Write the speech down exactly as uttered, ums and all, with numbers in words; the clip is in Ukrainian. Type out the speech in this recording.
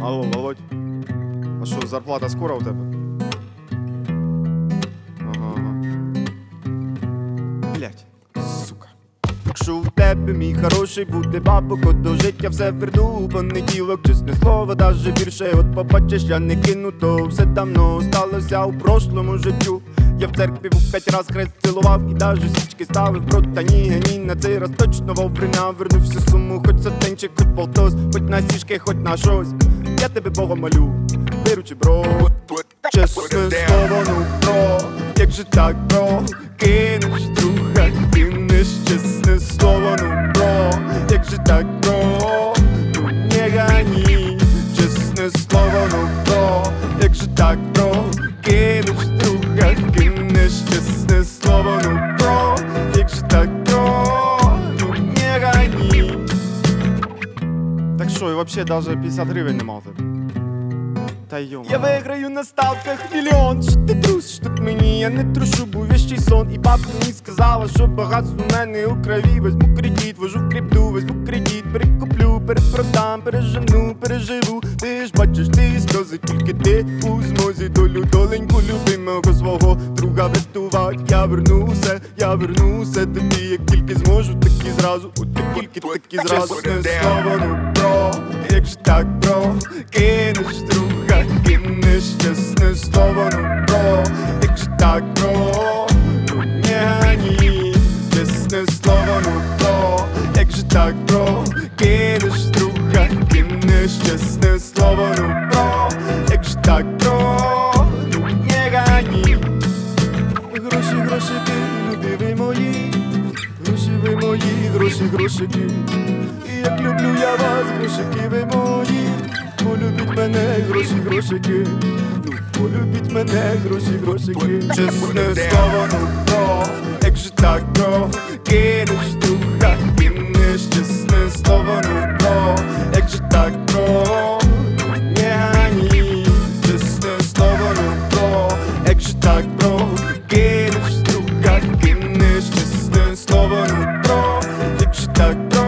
Алло, Володь. А що, зарплата скоро у тебе? Ага, ага. Блять, сука. Якщо у тебе, мій хороший, буде бабок, до життя все верну у понеділок. Чесне слово, даже більше, от побачиш, я не кину, то все давно сталося у прошлому життю. Я в церкві був п'ять раз хрест цілував і даже свічки ставив брод. Та ні, ні, на цей раз точно вовремя вернувся з суму. Хоч сатенчик, хоч полтос, хоч на сішки, хоч на щось. Я тебе Богом молю, виручи, бро. Чесне слово, ну, бро, як же так, бро? Кинеш друга, кинеш, чесне слово, ну, бро, як же так, бро? Ну, не гони, чесне слово, ну, бро, як же так, бро? Кинеш друга, кинеш, чесне слово, ну, бро, як же так, бро? Ну, не гони. Так що, і вообще даже п'ятдесят гривень нема в тебе? Та йома. Я виграю на ставках мільйон. Що ти трусиш тут мені? Я не трушу, був віщий сон. І бабка мені сказала, що багатство в мене у крові. Возьму кредит, вожу в крипту, возьму кредит, перекуплю, перепродам, пережену, переживу. Ти ж бачиш, ти сльози, тільки ти у змозі долю доленьку любимого свого друга врятувати. Я вернуся, я вернуся тобі, як тільки зможу, так і зразу. От як тільки, так і зразу. Чесне слово, ну, бро, як же так, бро? Кинеш друга, кинеш, чесне слово, ну, бро, як же так, бро? Ну, не гони, чесне слово, ну, бро, як же так, бро? Кинеш друга, кинеш, чесне слово, ну, бро, як же так, бро? Ну, не гони. Гроші, грошики, люди ви мої, гроші ви мої, гроші, грошики. І як люблю я вас, грошики ви мої. Полюбіть мене, гроші, грошики. Ну, полюбіть мене, гроші, грошики. Чесне слово, ну, бро, як же так, бро? Кинеш друга, кинеш, чесне слово, ну, бро, як же так, бро? Ну, не гони, чесне слово, ну, бро, як же так, бро? Кинеш друга, кинеш, чесне слово, ну, бро, як же так, бро?